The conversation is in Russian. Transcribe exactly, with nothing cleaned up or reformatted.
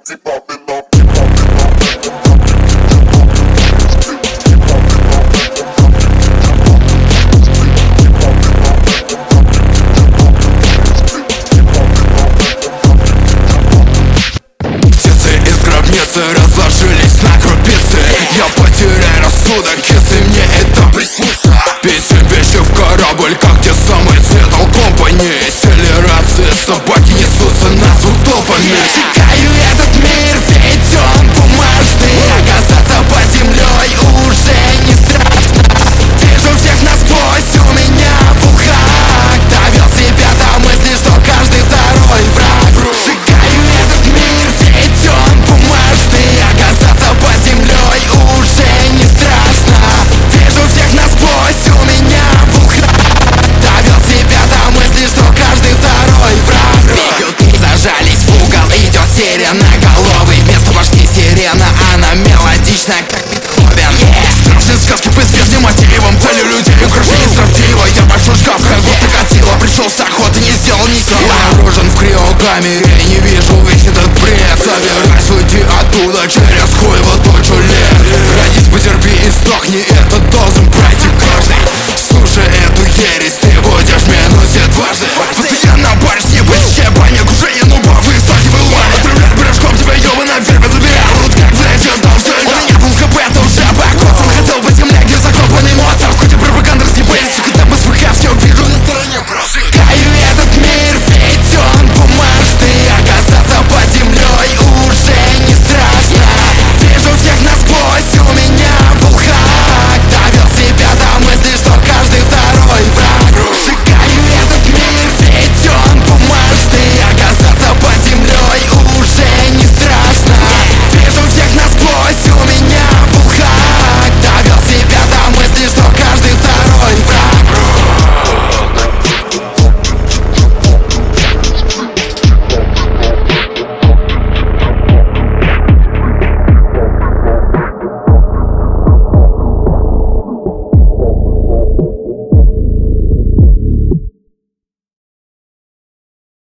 Разложились на крупицы. Я потеряю рассудок, если мне это приснится. Писем вещи в корабль, как те самые Seattle Company. Акселерации, собаки несутся на звук топами. Шагаю этот мир, ведь он бумажный. Оказаться под землей уже не страшно. Вижу всех насквозь, у меня в ухах. Довел себя до мысли, что каждый второй враг. Шагаю этот мир, ведь он бумажный. Оказаться под землей уже не страшно. Вижу всех насквозь, у меня в ухах. Довел себя до мысли, что каждый второй враг. Бьют, зажались в угол, идет сиреноголовый. Вместо башки сирена, она мелодична, как Бетховен. yeah. Страшный сказ, тупый с прежним мотивом. Цели людей угрожали строптиво. Я большой шкаф, как будто Годзилла. Пришел с охоты, не сделал ничего. Обнаружен в криокамере.